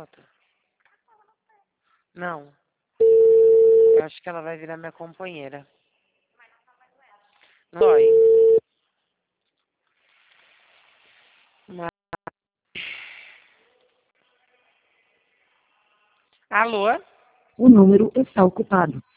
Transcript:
foto? Não. Eu acho que ela vai virar minha companheira. Não dói. Mas... Alô? O número está ocupado.